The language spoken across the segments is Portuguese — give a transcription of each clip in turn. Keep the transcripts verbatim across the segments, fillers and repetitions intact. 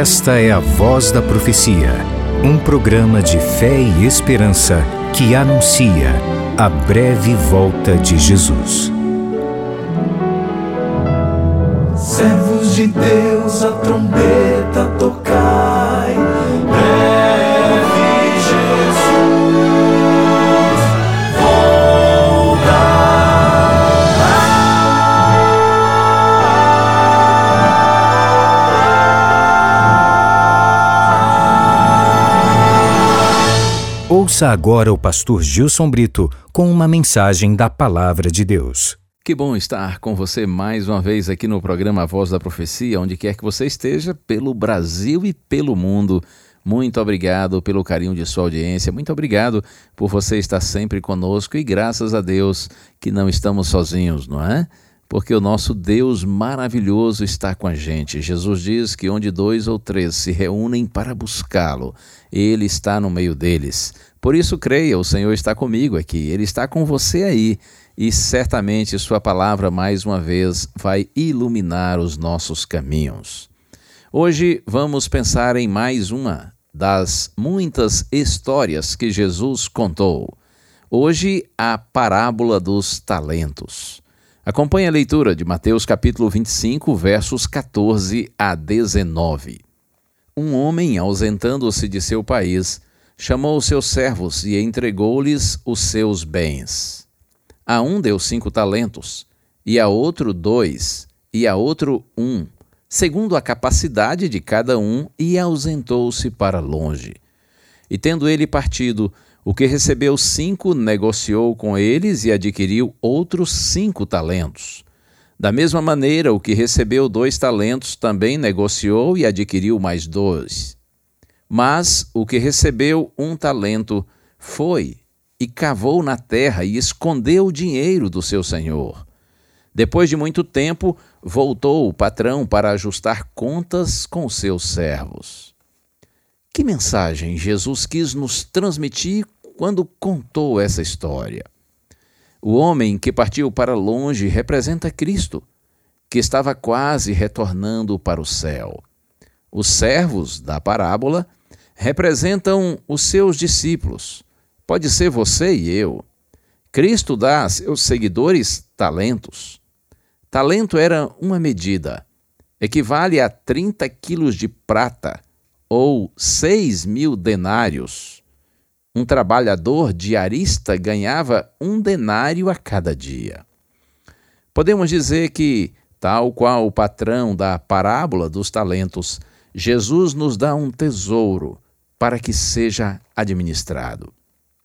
Esta é a Voz da Profecia, um programa de fé e esperança que anuncia a breve volta de Jesus. Servos de Deus, a trombeta tocai, breve Jesus Ouça agora o pastor Gilson Brito com uma mensagem da Palavra de Deus. Que bom estar com você mais uma vez aqui no programa Voz da Profecia, onde quer que você esteja, pelo Brasil e pelo mundo. Muito obrigado pelo carinho de sua audiência, muito obrigado por você estar sempre conosco e graças a Deus que não estamos sozinhos, não é? Porque o nosso Deus maravilhoso está com a gente. Jesus diz que onde dois ou três se reúnem para buscá-lo, Ele está no meio deles. Por isso creia, o Senhor está comigo aqui, Ele está com você aí. E certamente sua palavra, mais uma vez, vai iluminar os nossos caminhos. Hoje vamos pensar em mais uma das muitas histórias que Jesus contou. Hoje, a parábola dos talentos. Acompanhe a leitura de Mateus capítulo vinte e cinco, versos catorze a dezenove. Um homem, ausentando-se de seu país, chamou os seus servos e entregou-lhes os seus bens. A um deu cinco talentos, e a outro dois, e a outro um, segundo a capacidade de cada um, e ausentou-se para longe. E tendo ele partido, o que recebeu cinco negociou com eles e adquiriu outros cinco talentos. Da mesma maneira, o que recebeu dois talentos também negociou e adquiriu mais dois. Mas o que recebeu um talento foi e cavou na terra e escondeu o dinheiro do seu senhor. Depois de muito tempo, voltou o patrão para ajustar contas com seus servos. Que mensagem Jesus quis nos transmitir quando contou essa história? O homem que partiu para longe representa Cristo, que estava quase retornando para o céu. Os servos da parábola representam os seus discípulos. Pode ser você e eu. Cristo dá a seus seguidores talentos. Talento era uma medida. Equivale a trinta quilos de prata ou seis mil denários. Um trabalhador diarista ganhava um denário a cada dia. Podemos dizer que, tal qual o patrão da parábola dos talentos, Jesus nos dá um tesouro para que seja administrado.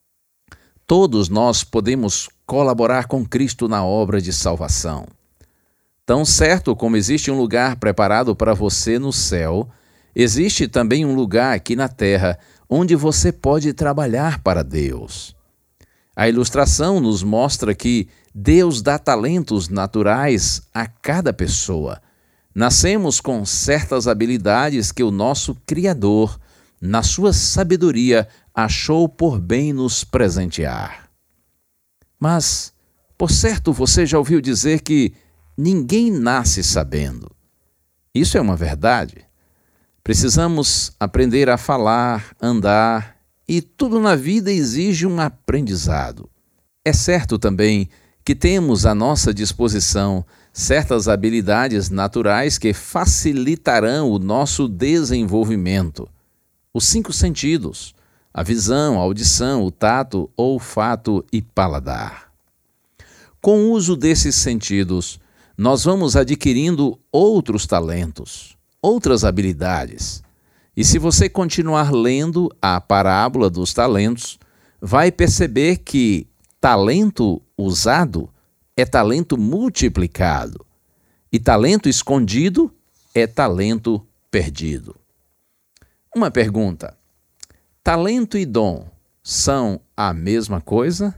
Todos nós podemos colaborar com Cristo na obra de salvação. Tão certo como existe um lugar preparado para você no céu, existe também um lugar aqui na terra onde você pode trabalhar para Deus. A ilustração nos mostra que Deus dá talentos naturais a cada pessoa. Nascemos com certas habilidades que o nosso Criador, na sua sabedoria, achou por bem nos presentear. Mas, por certo, você já ouviu dizer que ninguém nasce sabendo. Isso é uma verdade. Precisamos aprender a falar, andar, e tudo na vida exige um aprendizado. É certo também que temos à nossa disposição certas habilidades naturais que facilitarão o nosso desenvolvimento. Os cinco sentidos: a visão, a audição, o tato, olfato e paladar. Com o uso desses sentidos, nós vamos adquirindo outros talentos, outras habilidades. E se você continuar lendo a parábola dos talentos, vai perceber que talento usado é talento multiplicado, e talento escondido é talento perdido. Uma pergunta: talento e dom são a mesma coisa?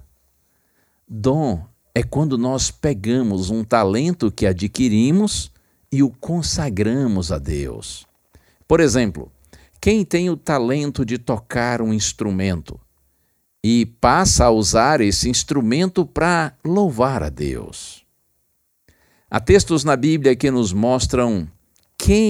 Dom é quando nós pegamos um talento que adquirimos e o consagramos a Deus. Por exemplo, quem tem o talento de tocar um instrumento e passa a usar esse instrumento para louvar a Deus. Há textos na Bíblia que nos mostram quem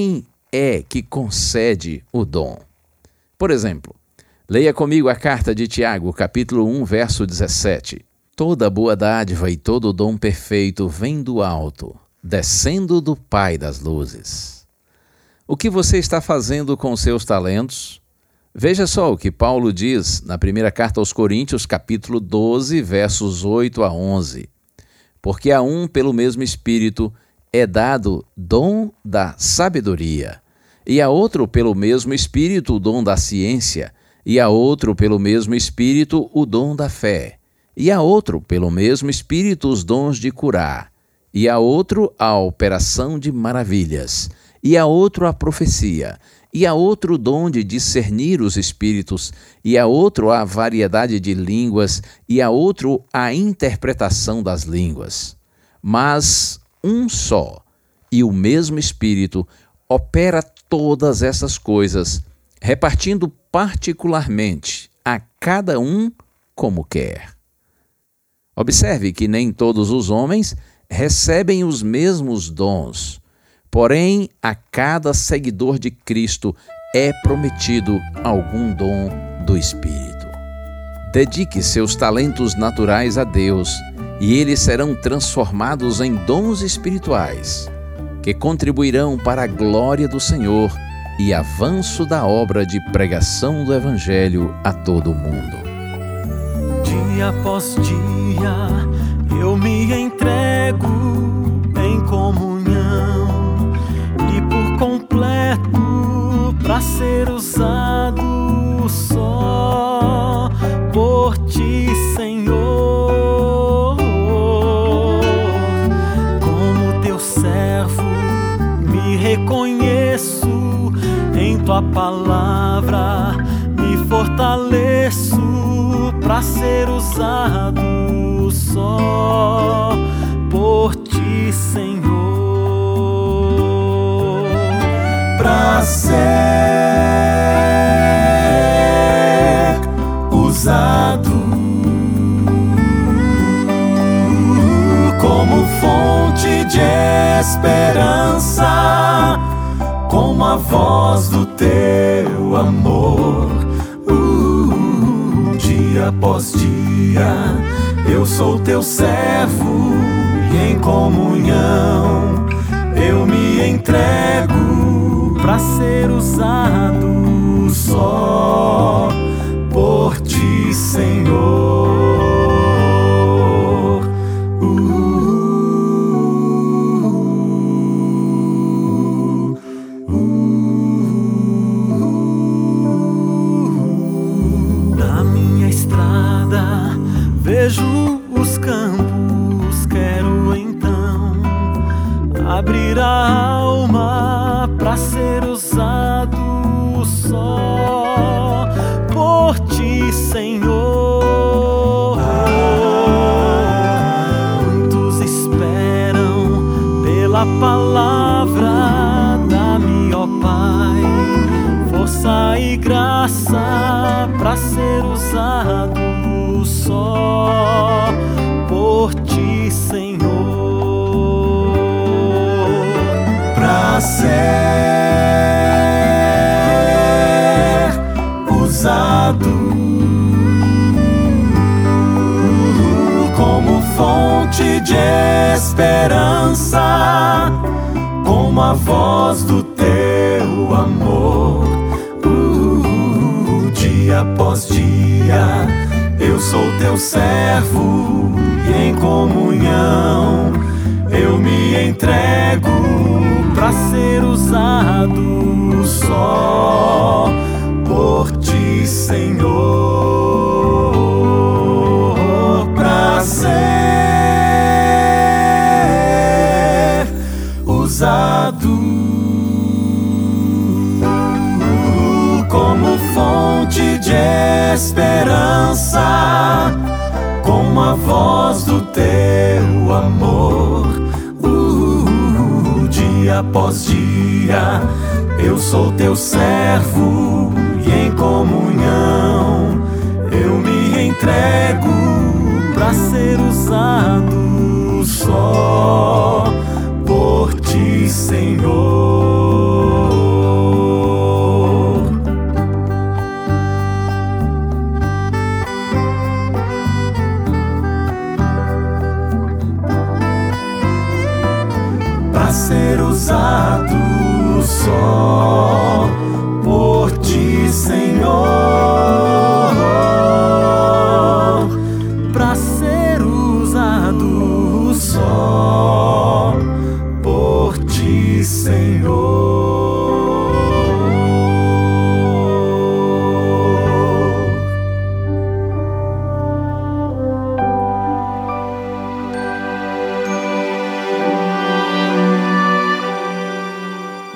é que concede o dom. Por exemplo, leia comigo a carta de Tiago, capítulo um, verso dezessete. Toda boa dádiva e todo dom perfeito vem do alto, descendo do Pai das luzes. O que você está fazendo com seus talentos? Veja só o que Paulo diz na primeira carta aos Coríntios, capítulo doze, versos oito a onze. Porque a um, pelo mesmo Espírito, é dado dom da sabedoria, e a outro, pelo mesmo Espírito, o dom da ciência, e a outro, pelo mesmo Espírito, o dom da fé, e a outro, pelo mesmo Espírito, os dons de curar, e a outro, a operação de maravilhas, e a outro, a profecia, e a outro, o dom de discernir os espíritos, e a outro, a variedade de línguas, e a outro, a interpretação das línguas. Mas um só, e o mesmo Espírito, opera todas essas coisas, repartindo particularmente a cada um como quer. Observe que nem todos os homens recebem os mesmos dons, porém a cada seguidor de Cristo é prometido algum dom do Espírito. Dedique seus talentos naturais a Deus e eles serão transformados em dons espirituais, que contribuirão para a glória do Senhor e avanço da obra de pregação do Evangelho a todo o mundo. Dia após dia eu me entrego em comunhão e por completo para ser usado só por Ti, Senhor. Como Teu servo me reconheço em Tua palavra, me fortaleço para ser usado só por Ti, Senhor. Para ser usado como fonte de esperança, como a voz do Teu amor. Uh, dia após dia eu sou Teu servo e em comunhão eu me entrego para ser usado só por Ti, Senhor. Vejo os campos, quero então abrir a alma para ser usado só por Ti, Senhor. Muitos esperam pela palavra, dá-me, ó Pai, força e graça para ser usado só por Ti, Senhor. Para ser usado como fonte de esperança, como a voz do Teu amor. Uh, dia após dia eu sou Teu servo e em comunhão eu me entrego para ser usado só por Ti, Senhor. Para ser usado como fonte de esperança, como a voz do Teu amor. Uh, dia após dia eu sou Teu servo e em comunhão eu me entrego para ser usado só por Ti, Senhor.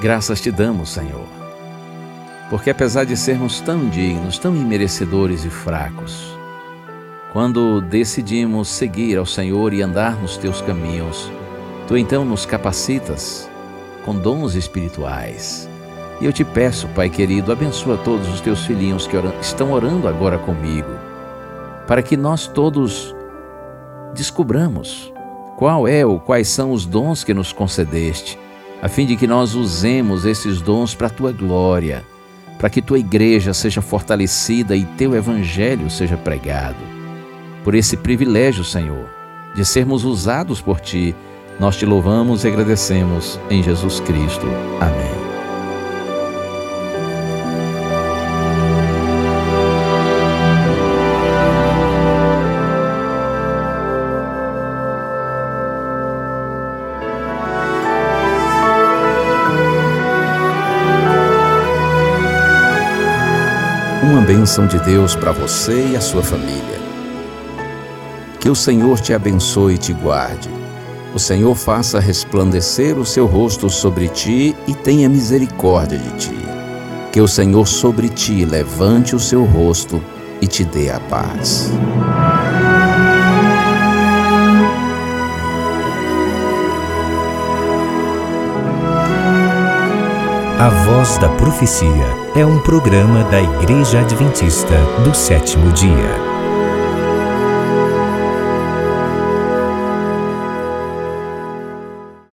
Graças te damos, Senhor, porque apesar de sermos tão indignos, tão imerecedores e fracos, quando decidimos seguir ao Senhor e andar nos teus caminhos, tu então nos capacitas com dons espirituais. E eu te peço, Pai querido, abençoa todos os teus filhinhos que oram, estão orando agora comigo, para que nós todos descubramos qual é ou quais são os dons que nos concedeste, a fim de que nós usemos esses dons para a tua glória, para que tua igreja seja fortalecida e teu evangelho seja pregado. Por esse privilégio, Senhor, de sermos usados por ti, nós te louvamos e agradecemos em Jesus Cristo. Amém. Uma bênção de Deus para você e a sua família. Que o Senhor te abençoe e te guarde. O Senhor faça resplandecer o seu rosto sobre ti e tenha misericórdia de ti. Que o Senhor sobre ti levante o seu rosto e te dê a paz. A Voz da Profecia é um programa da Igreja Adventista do Sétimo Dia.